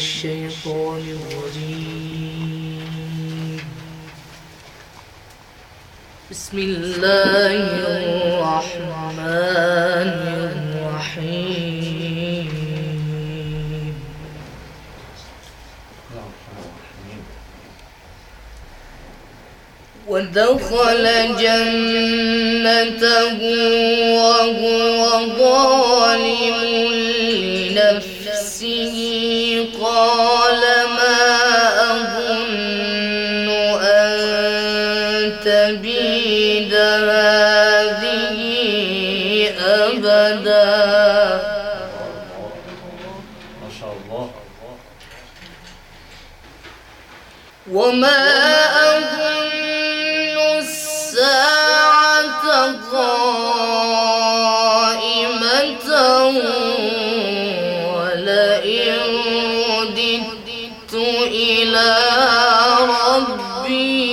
الشيطان الرجيم. بسم الله الرحمن الرحيم. ودخل جنته وهو ظالم لنفسه قال ما أظن أن تبيد هذه أبدا. ما شاء الله. وما أظن الساعة قائمة ولئن رددت إلى ربي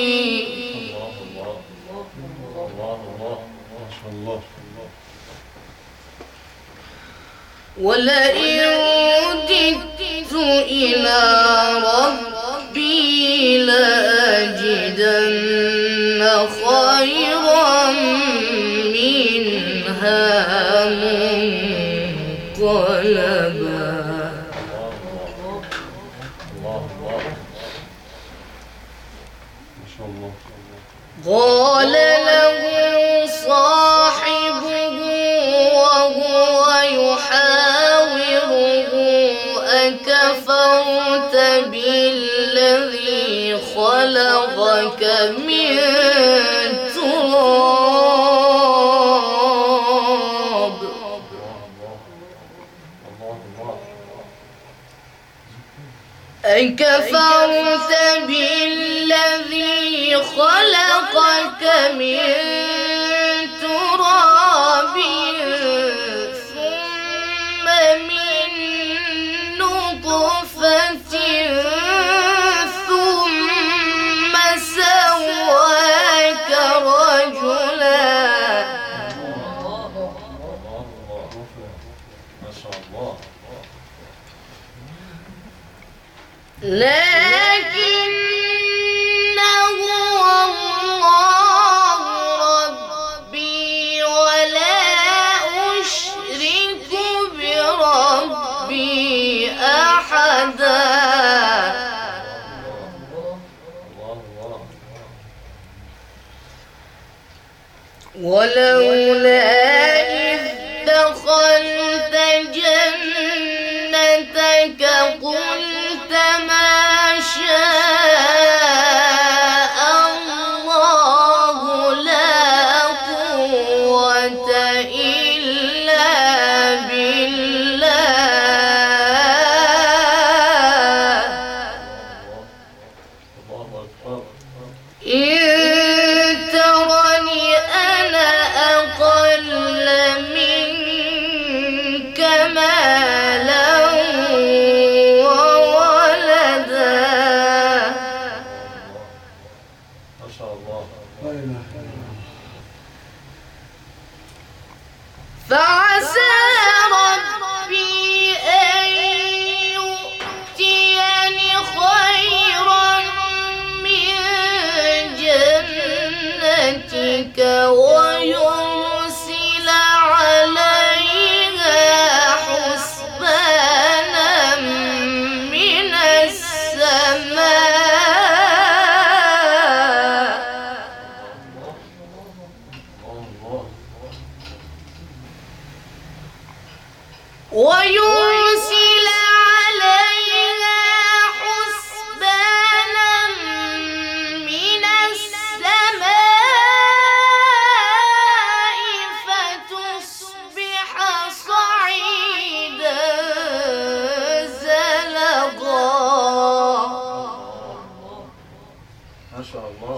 لأجدن خيرا منها منقلبا. قال له صاحبه وهو يحاوره أكفرت بالذي خلقك من تراب أكفرت بالذي خلقك من تراب ثم من نطفة ثم سواك رجلا. ما شاء الله. لكن هو الله ربي ولا أشرك بربي أحدا. ولولا إذ دخلت جنتك قلت ما شاء الله لا قوة إلا بالله. إن ترني أنا أقل منك مالا وولدا. ما شاء الله. فعسى ربي أن يؤتيني خيرا من جنتك ويرسل عليها حسبانا من السماء ويرسل عليها حسبانا من السماء فتصبح صعيدا زلقا. ما شاء الله.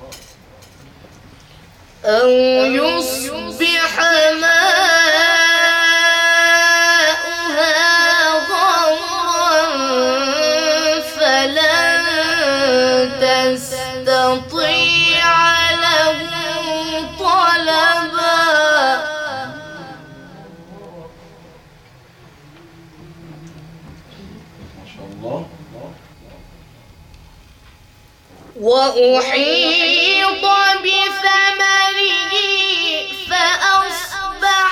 أو يصبح ماؤها غورا فلن تستطيع له طلبا. ما شاء الله. وأحيط بثمره فأصبح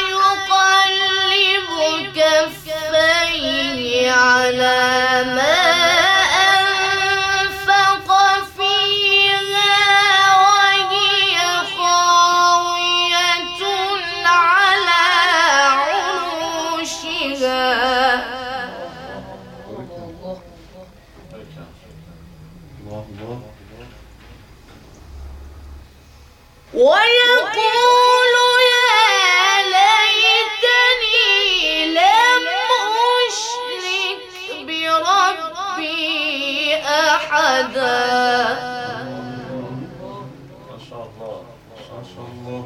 يقلب كفيه على ما أنفق فيها وهي خاوية على عروشها. ويقول يا ليتني لم أشرك بربي أحدا. ما شاء الله ما شاء الله.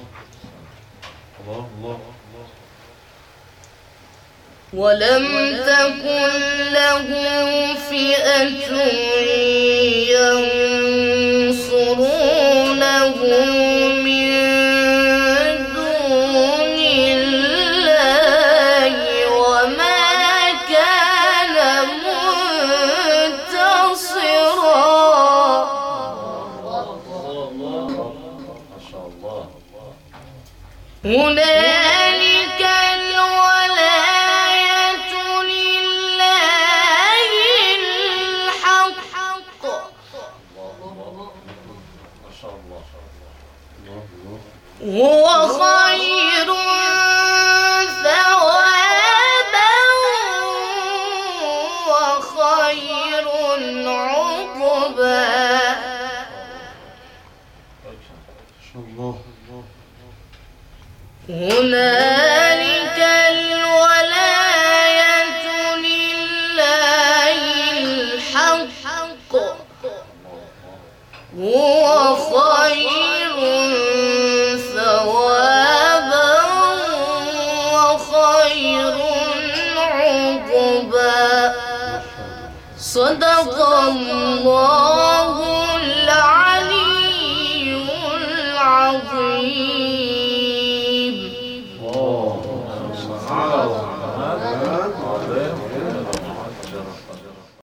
الله الله. ولم تكن له فئة ينصرونه من دون الله وما كان منتصرا. ما شاء الله. هنالك الولاية لله الحق. ما شاء الله. هو خير ثوابا وخير عقبا. هنالك الولاية لله الحق. هو خير ثوابا وخير عقبا. صدق الله العلي العظيم.